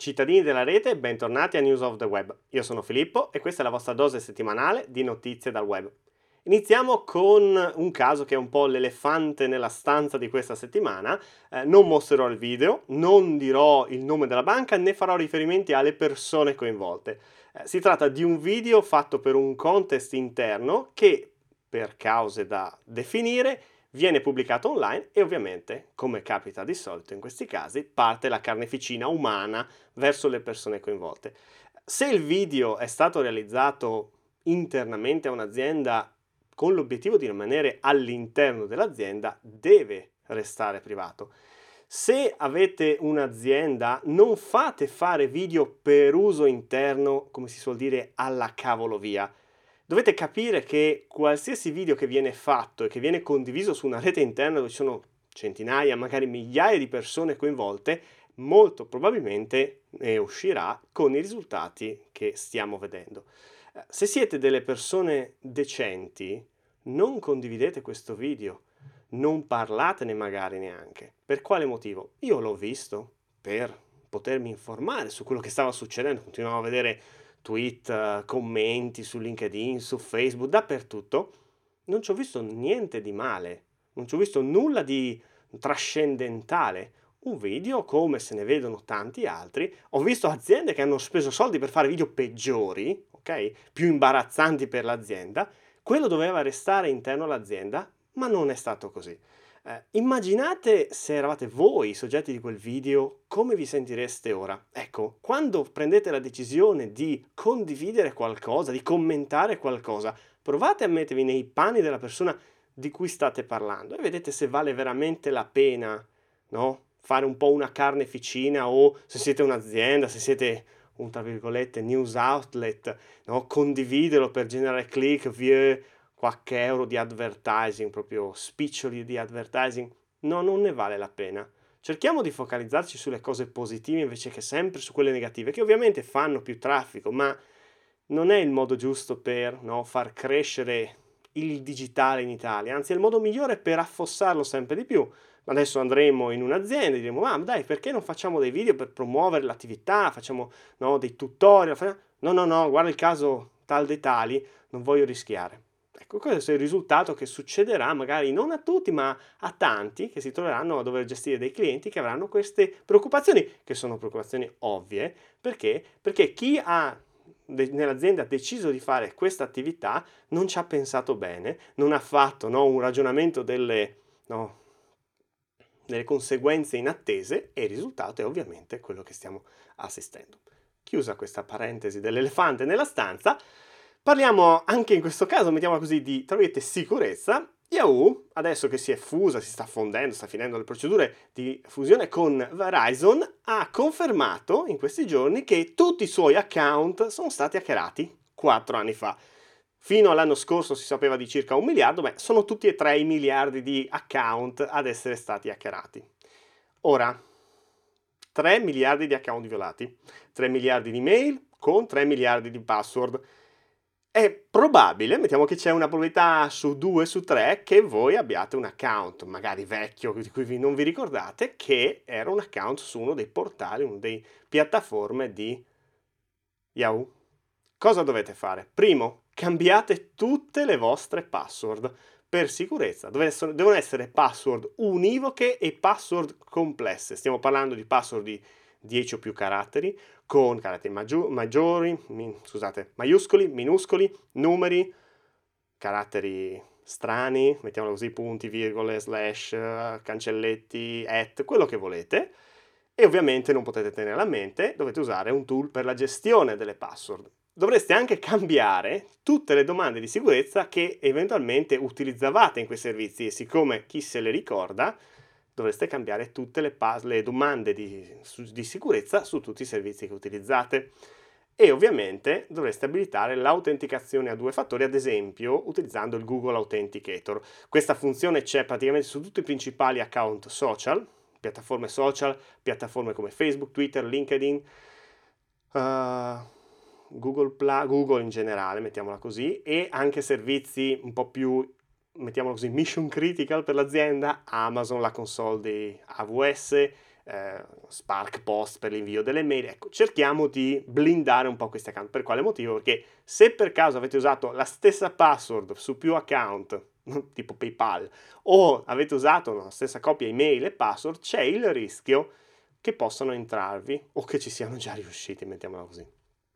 Cittadini della rete, bentornati a News of the Web. Io sono Filippo e questa è la vostra dose settimanale di notizie dal web. Iniziamo con un caso che è un po' l'elefante nella stanza di questa settimana. Non mostrerò il video, non dirò il nome della banca né farò riferimenti alle persone coinvolte. Si tratta di un video fatto per un contest interno che, per cause da definire, viene pubblicato online e ovviamente, come capita di solito in questi casi, parte la carneficina umana verso le persone coinvolte. Se il video è stato realizzato internamente a un'azienda con l'obiettivo di rimanere all'interno dell'azienda, deve restare privato. Se avete un'azienda, non fate fare video per uso interno, come si suol dire, alla cavolo via. Dovete capire che qualsiasi video che viene fatto e che viene condiviso su una rete interna dove ci sono centinaia, magari migliaia di persone coinvolte, molto probabilmente ne uscirà con i risultati che stiamo vedendo. Se siete delle persone decenti, non condividete questo video, non parlatene magari neanche. Per quale motivo? Io l'ho visto per potermi informare su quello che stava succedendo, continuavo a vedere tweet, commenti su LinkedIn, su Facebook, dappertutto. Non ci ho visto niente di male, non ci ho visto nulla di trascendentale. Un video come se ne vedono tanti altri. Ho visto aziende che hanno speso soldi per fare video peggiori, ok? Più imbarazzanti per l'azienda. Quello doveva restare interno all'azienda, ma non è stato così. Immaginate se eravate voi i soggetti di quel video, come vi sentireste ora? Ecco, quando prendete la decisione di condividere qualcosa, di commentare qualcosa, provate a mettervi nei panni della persona di cui state parlando e vedete se vale veramente la pena, no? Fare un po' una carneficina o se siete un'azienda, se siete un, tra virgolette, news outlet, no? Condividerlo per generare click, view, qualche euro di advertising, proprio spiccioli di advertising. No, non ne vale la pena. Cerchiamo di focalizzarci sulle cose positive invece che sempre su quelle negative, che ovviamente fanno più traffico, ma non è il modo giusto per, no, far crescere il digitale in Italia, anzi è il modo migliore per affossarlo sempre di più. Adesso andremo in un'azienda e diremo, ma dai, perché non facciamo dei video per promuovere l'attività, facciamo, no, dei tutorial, no, guarda il caso tal dei tali, non voglio rischiare. Ecco, questo è il risultato che succederà magari non a tutti, ma a tanti che si troveranno a dover gestire dei clienti che avranno queste preoccupazioni, che sono preoccupazioni ovvie. Perché? Perché chi ha nell'azienda deciso di fare questa attività non ci ha pensato bene, non ha fatto, no, un ragionamento delle, no, delle conseguenze inattese e il risultato è ovviamente quello che stiamo assistendo. Chiusa questa parentesi dell'elefante nella stanza, parliamo anche in questo caso, mettiamola così, di, tra virgolette, sicurezza. Yahoo, adesso che si è fusa, si sta fondendo, sta finendo le procedure di fusione con Verizon, ha confermato in questi giorni che tutti i suoi account sono stati hackerati 4 anni fa. Fino all'anno scorso si sapeva di circa 1 miliardo, sono tutti e 3 i miliardi di account ad essere stati hackerati. Ora, 3 miliardi di account violati, 3 miliardi di mail con 3 miliardi di password. È probabile, mettiamo che c'è una probabilità su 2 su 3 che voi abbiate un account, magari vecchio, di cui non vi ricordate, che era un account su uno dei portali, una delle piattaforme di Yahoo. Cosa dovete fare? Primo, cambiate tutte le vostre password per sicurezza. Devono essere password univoche e password complesse. Stiamo parlando di password di 10 o più caratteri, con caratteri maiuscoli, minuscoli, numeri, caratteri strani, mettiamolo così, punti, virgole, slash, cancelletti, quello che volete. E ovviamente non potete tenere a mente, dovete usare un tool per la gestione delle password. Dovreste anche cambiare tutte le domande di sicurezza che eventualmente utilizzavate in quei servizi e siccome chi se le ricorda, dovreste cambiare tutte le domande di sicurezza su tutti i servizi che utilizzate. E ovviamente dovreste abilitare l'autenticazione a 2 fattori, ad esempio utilizzando il Google Authenticator. Questa funzione c'è praticamente su tutti i principali account social, piattaforme come Facebook, Twitter, LinkedIn, Google in generale, mettiamola così, e anche servizi un po' più, mettiamolo così, mission critical per l'azienda, Amazon, la console di AWS, Spark Post per l'invio delle mail. Ecco, cerchiamo di blindare un po' questi account. Per quale motivo? Perché se per caso avete usato la stessa password su più account, tipo PayPal, o avete usato la stessa coppia email e password, c'è il rischio che possano entrarvi o che ci siano già riusciti, mettiamola così.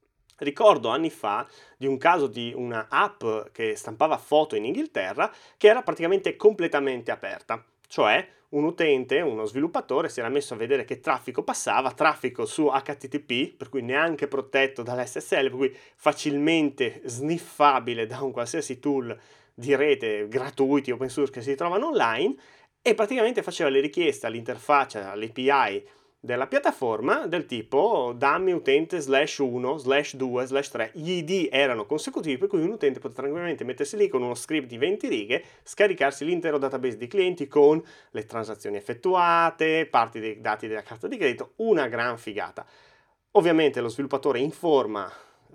Ricordo anni fa di un caso di una app che stampava foto in Inghilterra che era praticamente completamente aperta, cioè un utente, uno sviluppatore si era messo a vedere che traffico passava, traffico su HTTP, per cui neanche protetto dall'SSL, per cui facilmente sniffabile da un qualsiasi tool di rete gratuiti open source che si trovano online, e praticamente faceva le richieste all'interfaccia, all'API della piattaforma del tipo dammi utente /1, /2, /3, gli ID erano consecutivi, per cui un utente poteva tranquillamente mettersi lì con uno script di 20 righe, scaricarsi l'intero database di clienti con le transazioni effettuate, parti dei dati della carta di credito, una gran figata. Ovviamente lo sviluppatore informa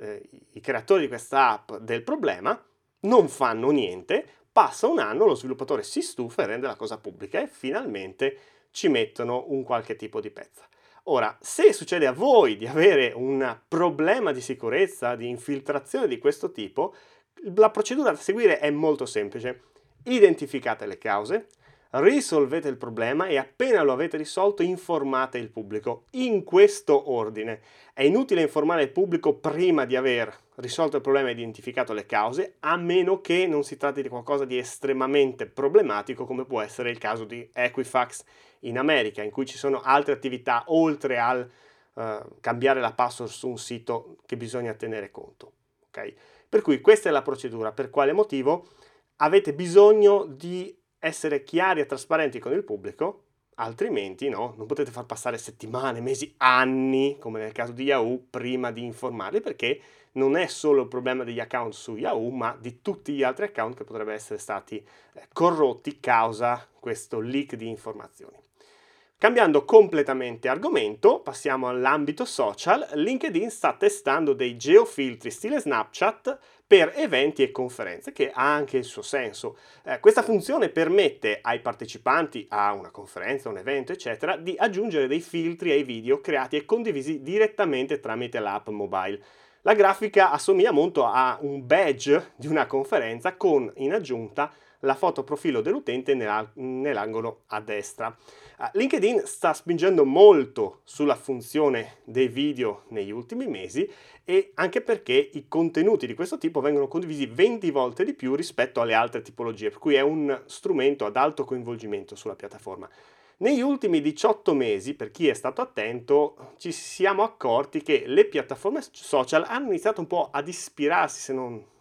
i creatori di questa app del problema, non fanno niente, passa un anno, lo sviluppatore si stufa e rende la cosa pubblica e finalmente ci mettono un qualche tipo di pezza. Ora, se succede a voi di avere un problema di sicurezza, di infiltrazione di questo tipo, la procedura da seguire è molto semplice. Identificate le cause, risolvete il problema e appena lo avete risolto informate il pubblico. In questo ordine. È inutile informare il pubblico prima di aver risolto il problema e identificato le cause, a meno che non si tratti di qualcosa di estremamente problematico, come può essere il caso di Equifax in America, in cui ci sono altre attività oltre al cambiare la password su un sito che bisogna tenere conto. Okay? Per cui questa è la procedura. Per quale motivo? Avete bisogno di essere chiari e trasparenti con il pubblico, altrimenti no, non potete far passare settimane, mesi, anni, come nel caso di Yahoo, prima di informarli, perché non è solo il problema degli account su Yahoo, ma di tutti gli altri account che potrebbero essere stati corrotti causa questo leak di informazioni. Cambiando completamente argomento, passiamo all'ambito social. LinkedIn sta testando dei geofiltri stile Snapchat per eventi e conferenze, che ha anche il suo senso. Questa funzione permette ai partecipanti a una conferenza, un evento, eccetera, di aggiungere dei filtri ai video creati e condivisi direttamente tramite l'app mobile. La grafica assomiglia molto a un badge di una conferenza con, in aggiunta, la foto profilo dell'utente nell'angolo a destra. LinkedIn sta spingendo molto sulla funzione dei video negli ultimi mesi, e anche perché i contenuti di questo tipo vengono condivisi 20 volte di più rispetto alle altre tipologie, per cui è un strumento ad alto coinvolgimento sulla piattaforma. Negli ultimi 18 mesi, per chi è stato attento, ci siamo accorti che le piattaforme social hanno iniziato un po' ad ispirarsi, se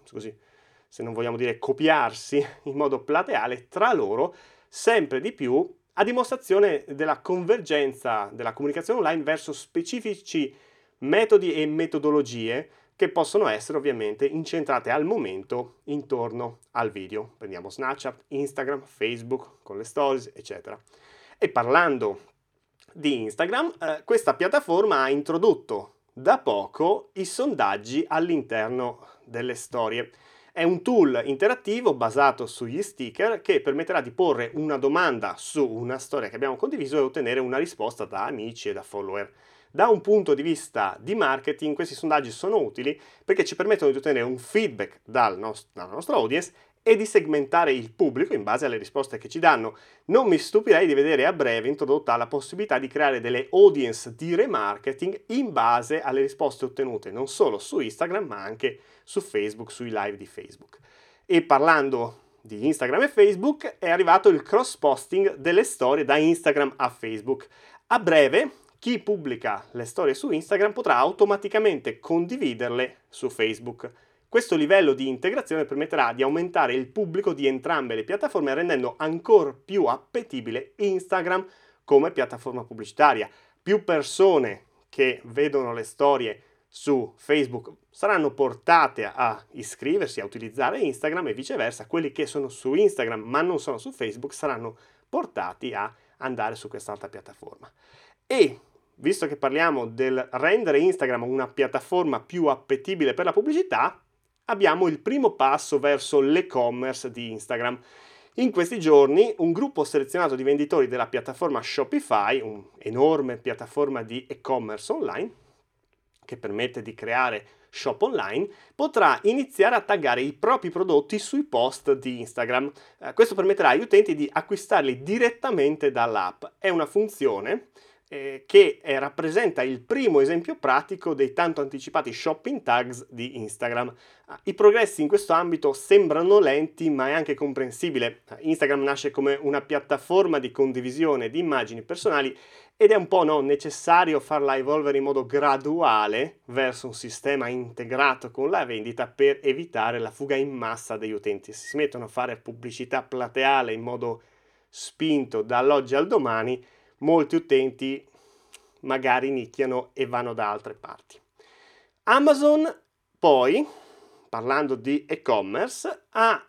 non vogliamo dire copiarsi in modo plateale, tra loro, sempre di più, a dimostrazione della convergenza della comunicazione online verso specifici metodi e metodologie che possono essere ovviamente incentrate al momento intorno al video. Prendiamo Snapchat, Instagram, Facebook con le stories, eccetera. E parlando di Instagram, questa piattaforma ha introdotto da poco i sondaggi all'interno delle storie. È un tool interattivo basato sugli sticker che permetterà di porre una domanda su una storia che abbiamo condiviso e ottenere una risposta da amici e da follower. Da un punto di vista di marketing, questi sondaggi sono utili perché ci permettono di ottenere un feedback dalla nostra audience e di segmentare il pubblico in base alle risposte che ci danno. Non mi stupirei di vedere a breve introdotta la possibilità di creare delle audience di remarketing in base alle risposte ottenute non solo su Instagram ma anche su Facebook, sui live di Facebook. E parlando di Instagram e Facebook, è arrivato il cross-posting delle storie da Instagram a Facebook. A breve, chi pubblica le storie su Instagram potrà automaticamente condividerle su Facebook. Questo livello di integrazione permetterà di aumentare il pubblico di entrambe le piattaforme, rendendo ancora più appetibile Instagram come piattaforma pubblicitaria. Più persone che vedono le storie su Facebook saranno portate a iscriversi, a utilizzare Instagram, e viceversa quelli che sono su Instagram ma non sono su Facebook saranno portati a andare su quest'altra piattaforma. E visto che parliamo del rendere Instagram una piattaforma più appetibile per la pubblicità, abbiamo il primo passo verso l'e-commerce di Instagram. In questi giorni un gruppo selezionato di venditori della piattaforma Shopify, un'enorme piattaforma di e-commerce online, che permette di creare shop online, potrà iniziare a taggare i propri prodotti sui post di Instagram. Questo permetterà agli utenti di acquistarli direttamente dall'app. È una funzione che rappresenta il primo esempio pratico dei tanto anticipati shopping tags di Instagram. I progressi in questo ambito sembrano lenti, ma è anche comprensibile. Instagram nasce come una piattaforma di condivisione di immagini personali ed è un po' necessario farla evolvere in modo graduale verso un sistema integrato con la vendita per evitare la fuga in massa degli utenti. Se si mettono a fare pubblicità plateale in modo spinto dall'oggi al domani, molti utenti magari nicchiano e vanno da altre parti. Amazon poi, parlando di e-commerce, ha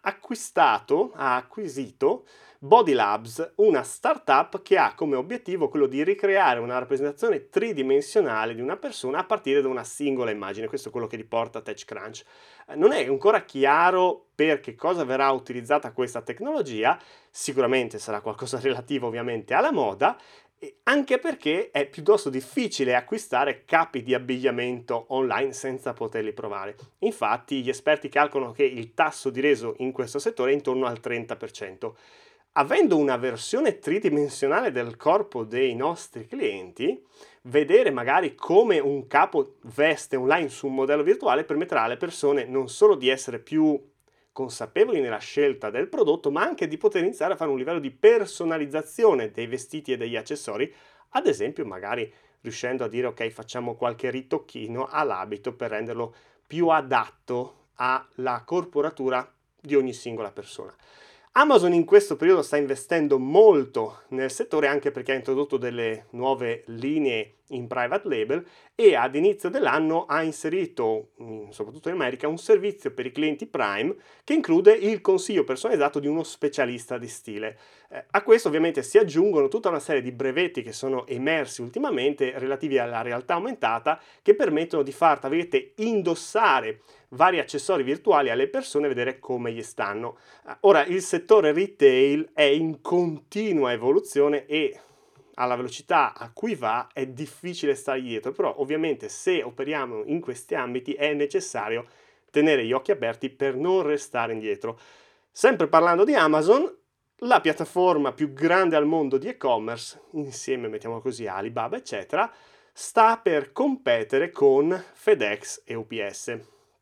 acquisito Body Labs, una startup che ha come obiettivo quello di ricreare una rappresentazione tridimensionale di una persona a partire da una singola immagine. Questo è quello che riporta TechCrunch. Non è ancora chiaro per che cosa verrà utilizzata questa tecnologia, sicuramente sarà qualcosa relativo ovviamente alla moda, anche perché è piuttosto difficile acquistare capi di abbigliamento online senza poterli provare. Infatti gli esperti calcolano che il tasso di reso in questo settore è intorno al 30%. Avendo una versione tridimensionale del corpo dei nostri clienti, vedere magari come un capo veste online su un modello virtuale permetterà alle persone non solo di essere più consapevoli nella scelta del prodotto, ma anche di poter iniziare a fare un livello di personalizzazione dei vestiti e degli accessori, ad esempio magari riuscendo a dire ok, facciamo qualche ritocchino all'abito per renderlo più adatto alla corporatura di ogni singola persona. Amazon in questo periodo sta investendo molto nel settore anche perché ha introdotto delle nuove linee in private label e ad inizio dell'anno ha inserito, soprattutto in America, un servizio per i clienti Prime che include il consiglio personalizzato di uno specialista di stile. A questo ovviamente si aggiungono tutta una serie di brevetti che sono emersi ultimamente relativi alla realtà aumentata che permettono di far, tra virgolette, indossare vari accessori virtuali alle persone e vedere come gli stanno. Ora, il settore retail è in continua evoluzione e alla velocità a cui va è difficile stare dietro, però ovviamente se operiamo in questi ambiti è necessario tenere gli occhi aperti per non restare indietro. Sempre parlando di Amazon, la piattaforma più grande al mondo di e-commerce, insieme mettiamo così Alibaba eccetera, sta per competere con FedEx e UPS.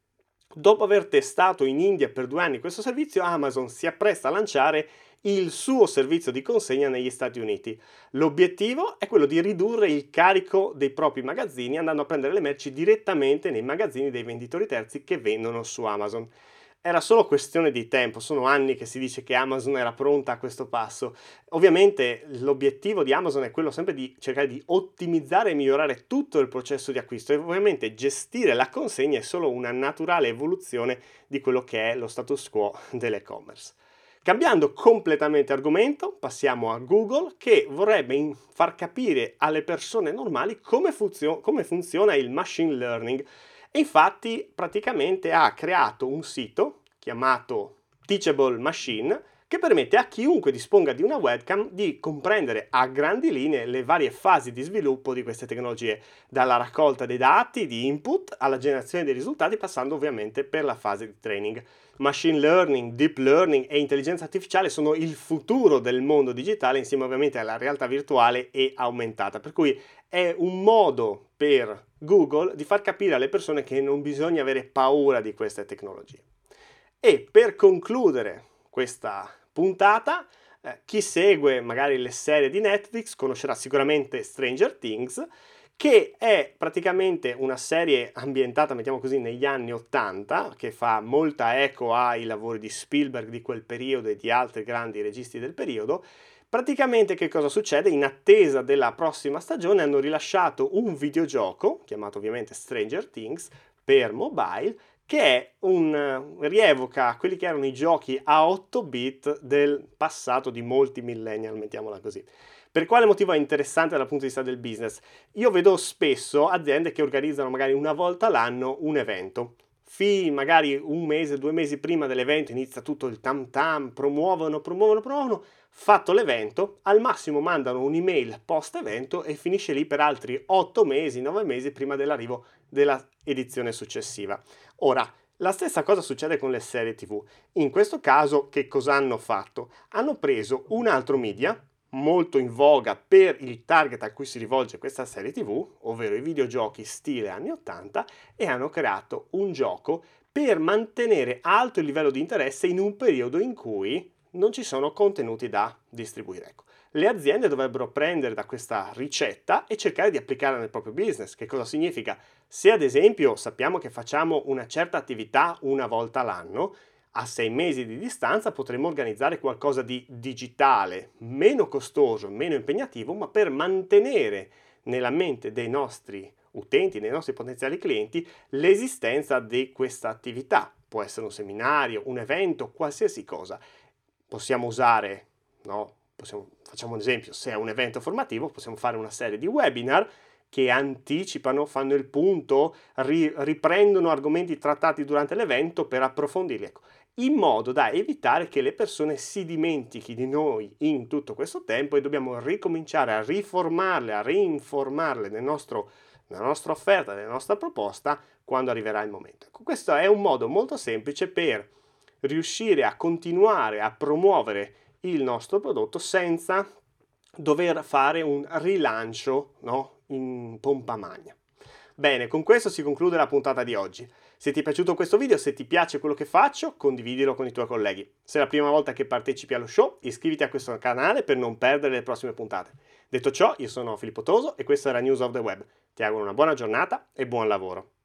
Dopo aver testato in India per 2 anni questo servizio, Amazon si appresta a lanciare il suo servizio di consegna negli Stati Uniti. L'obiettivo è quello di ridurre il carico dei propri magazzini andando a prendere le merci direttamente nei magazzini dei venditori terzi che vendono su Amazon. Era solo questione di tempo, sono anni che si dice che Amazon era pronta a questo passo. Ovviamente l'obiettivo di Amazon è quello sempre di cercare di ottimizzare e migliorare tutto il processo di acquisto e ovviamente gestire la consegna è solo una naturale evoluzione di quello che è lo status quo dell'e-commerce. Cambiando completamente argomento, passiamo a Google che vorrebbe far capire alle persone normali come funziona il machine learning. E infatti praticamente ha creato un sito chiamato Teachable Machine che permette a chiunque disponga di una webcam di comprendere a grandi linee le varie fasi di sviluppo di queste tecnologie, dalla raccolta dei dati, di input, alla generazione dei risultati, passando ovviamente per la fase di training. Machine learning, deep learning e intelligenza artificiale sono il futuro del mondo digitale insieme ovviamente alla realtà virtuale e aumentata, per cui è un modo per Google di far capire alle persone che non bisogna avere paura di queste tecnologie. E per concludere questa puntata, chi segue magari le serie di Netflix conoscerà sicuramente Stranger Things, che è praticamente una serie ambientata, mettiamo così, negli anni 80, che fa molta eco ai lavori di Spielberg di quel periodo e di altri grandi registi del periodo. Praticamente che cosa succede? In attesa della prossima stagione hanno rilasciato un videogioco, chiamato ovviamente Stranger Things, per mobile, che è rievoca quelli che erano i giochi a 8 bit del passato di molti millennial, mettiamola così. Per quale motivo è interessante dal punto di vista del business? Io vedo spesso aziende che organizzano magari una volta l'anno un evento. magari un mese, 2 mesi prima dell'evento inizia tutto il tam tam, promuovono, fatto l'evento, al massimo mandano un'email post evento e finisce lì per altri 8 mesi, 9 mesi prima dell'arrivo della edizione successiva. Ora, la stessa cosa succede con le serie TV. In questo caso che cosa hanno fatto? Hanno preso un altro media molto in voga per il target a cui si rivolge questa serie TV, ovvero i videogiochi stile anni 80, e hanno creato un gioco per mantenere alto il livello di interesse in un periodo in cui non ci sono contenuti da distribuire. Ecco, le aziende dovrebbero prendere da questa ricetta e cercare di applicarla nel proprio business. Che cosa significa? Se ad esempio sappiamo che facciamo una certa attività una volta l'anno, a 6 mesi di distanza potremmo organizzare qualcosa di digitale, meno costoso, meno impegnativo, ma per mantenere nella mente dei nostri utenti, dei nostri potenziali clienti, l'esistenza di questa attività. Può essere un seminario, un evento, qualsiasi cosa. Possiamo usare, no? Facciamo un esempio, se è un evento formativo, possiamo fare una serie di webinar che anticipano, fanno il punto, riprendono argomenti trattati durante l'evento per approfondirli, ecco, in modo da evitare che le persone si dimentichi di noi in tutto questo tempo e dobbiamo ricominciare a riformarle, a rinformarle nella nostra offerta, nella nostra proposta quando arriverà il momento. Ecco, questo è un modo molto semplice per riuscire a continuare a promuovere il nostro prodotto senza dover fare un rilancio, no, in pompa magna. Bene, con questo si conclude la puntata di oggi. Se ti è piaciuto questo video, se ti piace quello che faccio, condividilo con i tuoi colleghi. Se è la prima volta che partecipi allo show, iscriviti a questo canale per non perdere le prossime puntate. Detto ciò, io sono Filippo Toso e questo era News of the Web. Ti auguro una buona giornata e buon lavoro.